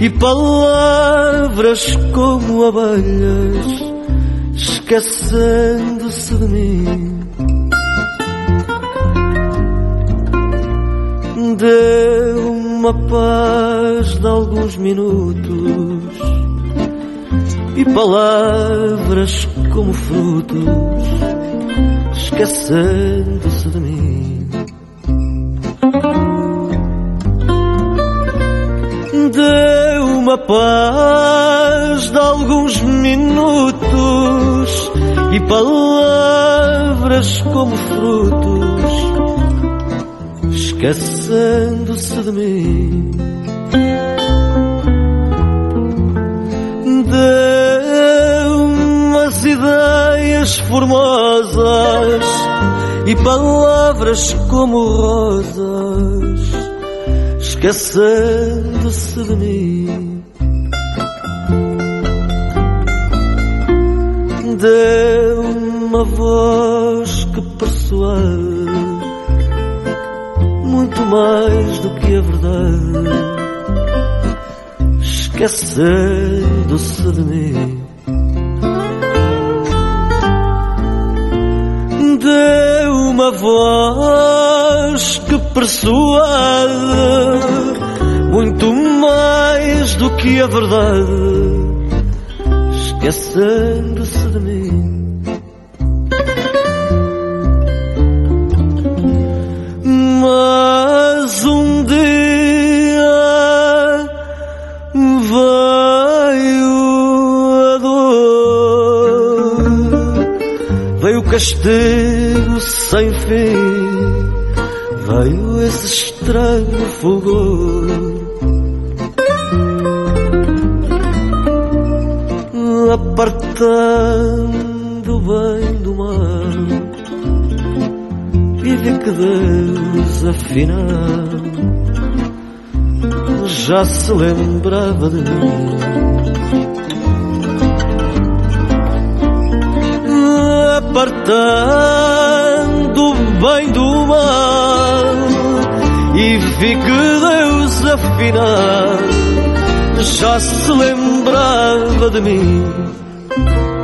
e palavras como abelhas, esquecendo-se de mim. Deu uma paz de alguns minutos e palavras como frutos, esquecendo-se de mim. Deu uma paz de alguns minutos e palavras como frutos, esquecendo-se de mim. Deu umas ideias formosas e palavras como rosas, esquecendo-se de mim. Deu uma voz que persuade muito mais do que a verdade, esquecendo-se de mim. Deu uma voz que persuade muito mais do que a verdade, esquecendo-se de mim. Mas um dia veio a dor, veio o castigo sem fim, veio esse estranho fulgor, apartando o bem do mal, e vi que Deus afinal já se lembrava de mim. Apartando o bem do mal, e vi que Deus afinal já se lembrava de mim.